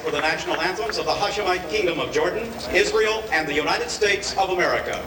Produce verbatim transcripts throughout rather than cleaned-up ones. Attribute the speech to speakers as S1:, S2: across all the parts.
S1: for the national anthems of the Hashemite Kingdom of Jordan, Israel, and the United States of America.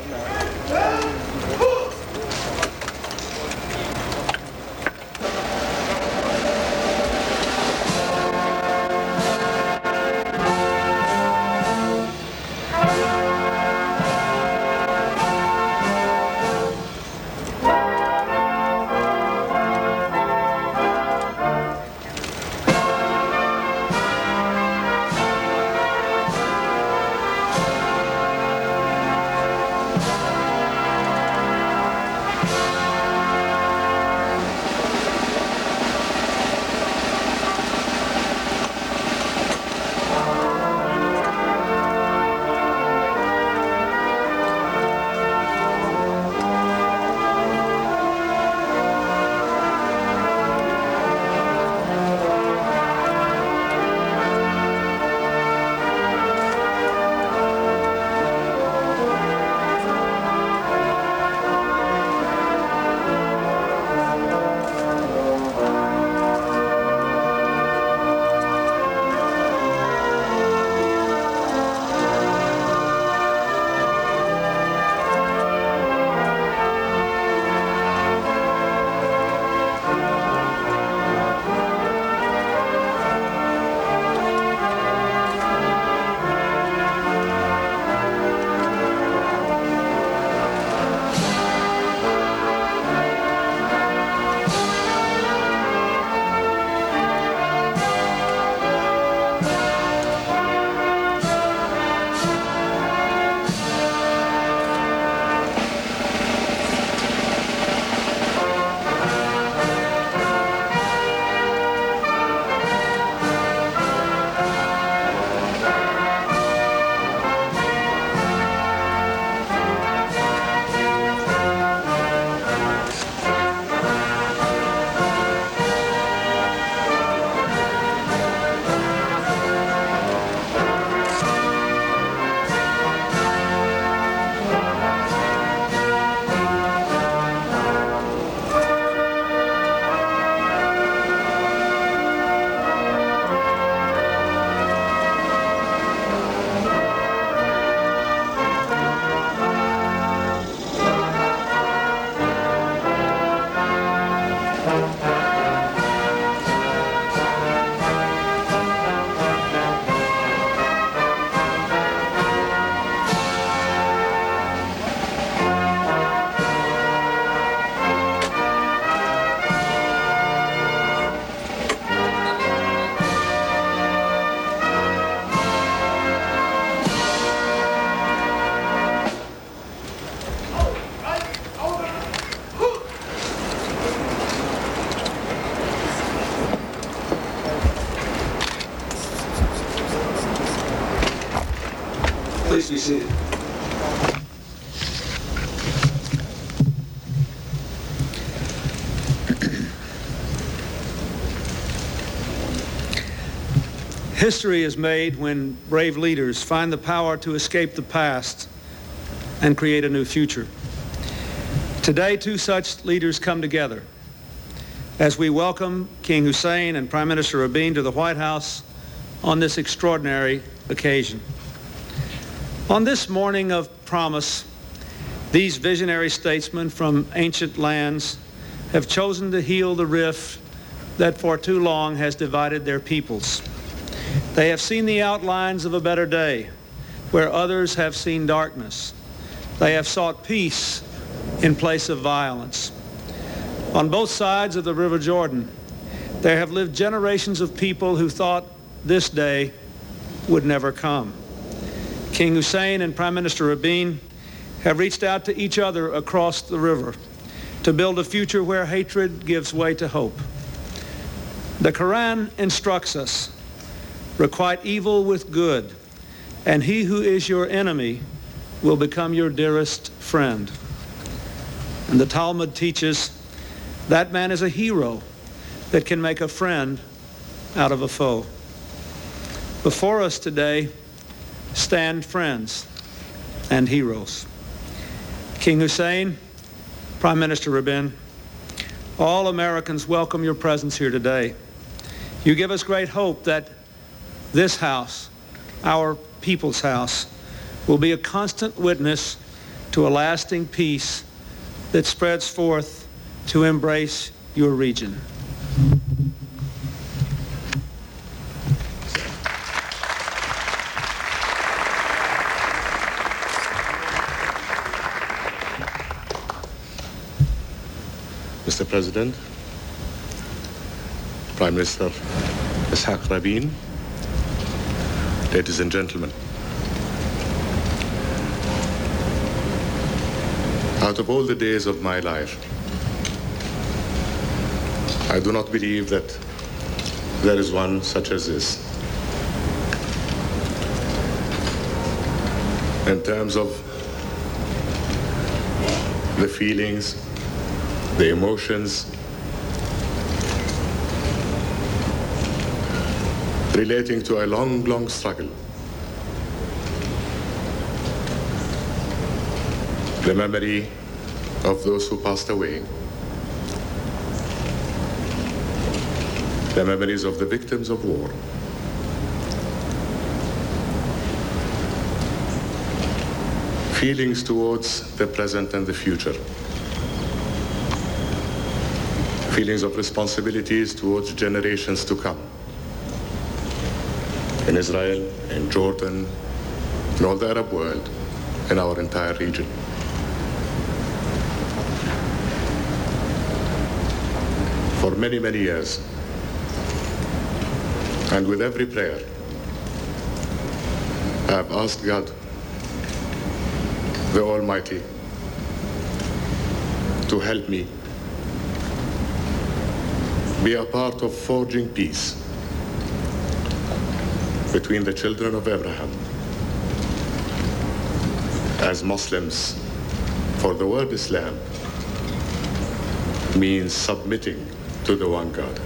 S2: Please be seated.
S3: History is made when brave leaders find the power to escape the past and create a new future. Today, two such leaders come together as we welcome King Hussein and Prime Minister Rabin to the White House on this extraordinary occasion. On this morning of promise, these visionary statesmen from ancient lands have chosen to heal the rift that for too long has divided their peoples. They have seen the outlines of a better day, where others have seen darkness. They have sought peace in place of violence. On both sides of the River Jordan, there have lived generations of people who thought this day would never come. King Hussein and Prime Minister Rabin have reached out to each other across the river to build a future where hatred gives way to hope. The Quran instructs us, requite evil with good, and he who is your enemy will become your dearest friend. And the Talmud teaches that man is a hero that can make a friend out of a foe. Before us today stand friends and heroes. King Hussein, Prime Minister Rabin, all Americans welcome your presence here today. You give us great hope that this house, our people's house, will be a constant witness to a lasting peace that spreads forth to embrace your region.
S2: Mister President, Prime Minister Yitzhak Rabin, ladies and gentlemen, out of all the days of my life, I do not believe that there is one such as this. In terms of the feelings, the emotions relating to a long, long struggle. The memory of those who passed away. The memories of the victims of war. Feelings towards the present and the future. Feelings of responsibilities towards generations to come. In Israel, in Jordan, in all the Arab world, in our entire region. For many, many years, and with every prayer, I have asked God, the Almighty, to help me be a part of forging peace between the children of Abraham. As Muslims, for the word Islam means submitting to the one God.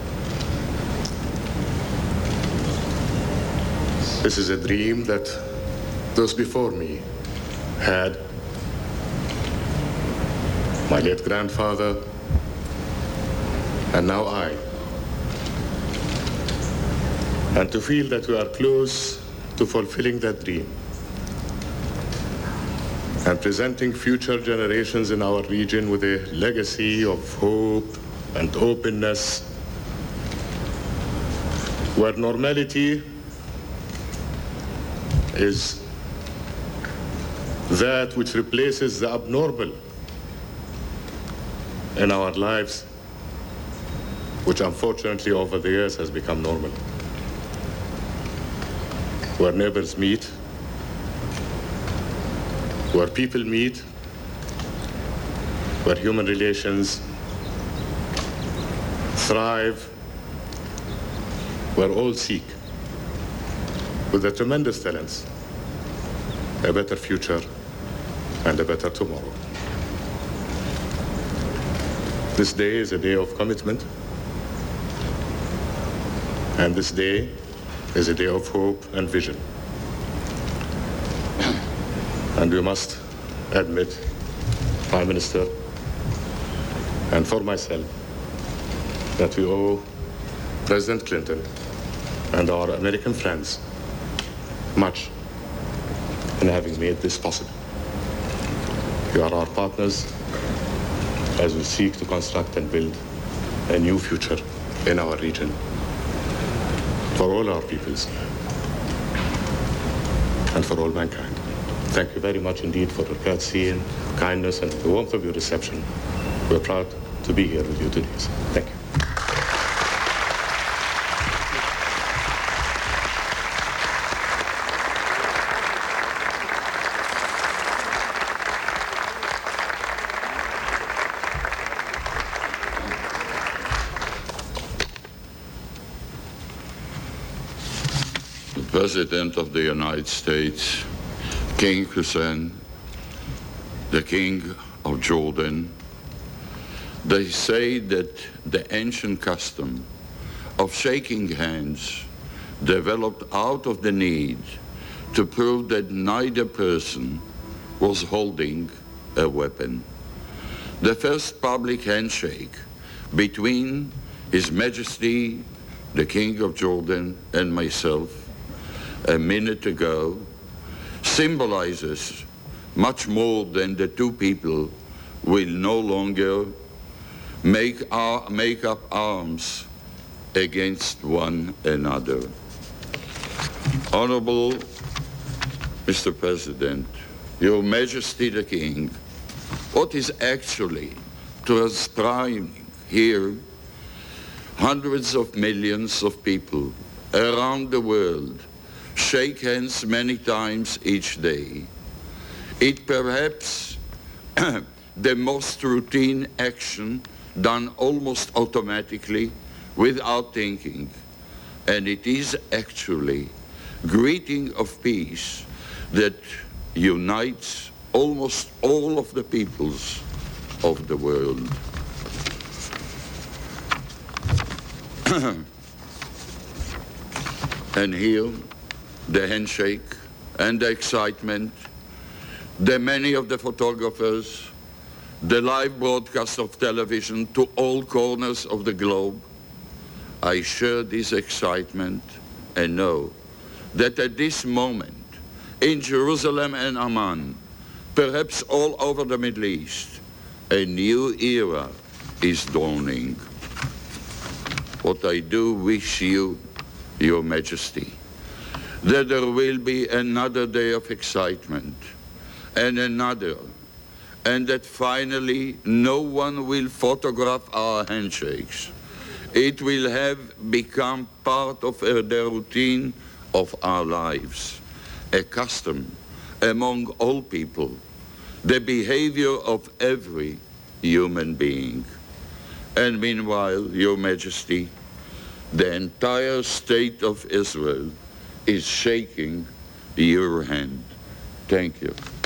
S2: This is a dream that those before me had. My late grandfather, and now I. And to feel that we are close to fulfilling that dream and presenting future generations in our region with a legacy of hope and openness, where normality is that which replaces the abnormal in our lives, which unfortunately over the years has become normal. Where neighbors meet, where people meet, where human relations thrive, where all seek, with a tremendous talents, a better future and a better tomorrow. This day is a day of commitment, and this day is a day of hope and vision. And we must admit, Prime Minister, and for myself, that we owe President Clinton and our American friends much in having made this possible. You are our partners as we seek to construct and build a new future in our region for all our peoples and for all mankind. Thank you very much indeed for your courtesy and kindness and the warmth of your reception. We're proud to be here with you today. Thank you.
S4: The President of the United States, King Hussein, the King of Jordan, they say that the ancient custom of shaking hands developed out of the need to prove that neither person was holding a weapon. The first public handshake between His Majesty, the King of Jordan, and myself a minute ago symbolizes much more than the two people will no longer make, our, make up arms against one another. Honorable Mister President, Your Majesty the King, what is actually transpiring here, hundreds of millions of people around the world shake hands many times each day. It perhaps the most routine action done almost automatically without thinking. And it is actually greeting of peace that unites almost all of the peoples of the world. And here, the handshake and the excitement, the many of the photographers, the live broadcast of television to all corners of the globe. I share this excitement and know that at this moment, in Jerusalem and Amman, perhaps all over the Middle East, a new era is dawning. What I do wish you, Your Majesty, that there will be another day of excitement and another, and that finally no one will photograph our handshakes. It will have become part of uh, the routine of our lives, a custom among all people, the behavior of every human being. And meanwhile, Your Majesty, the entire state of Israel is shaking your hand. Thank you.